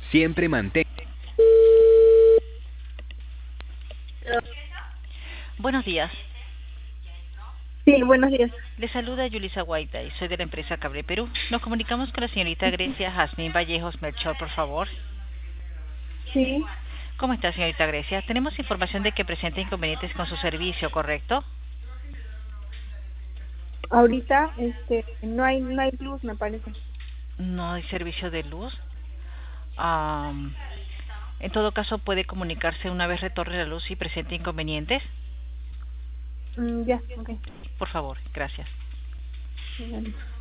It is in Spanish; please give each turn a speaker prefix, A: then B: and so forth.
A: Siempre mantén.
B: Buenos días.
C: Sí, buenos días.
B: Le saluda Yulisa Guaita y soy de la empresa Cable Perú. Nos comunicamos con la señorita Grecia Jazmín Vallejos Melchor, por favor.
C: Sí,
B: ¿Cómo está, señorita Grecia? Tenemos información de que presenta inconvenientes con su servicio, ¿correcto?
C: ahorita no hay luz, me parece.
B: No hay servicio de luz. Am, en todo caso, puede comunicarse una vez retorne la luz y presente inconvenientes.
C: Ya, ok.
B: Por favor, gracias.
C: Vale.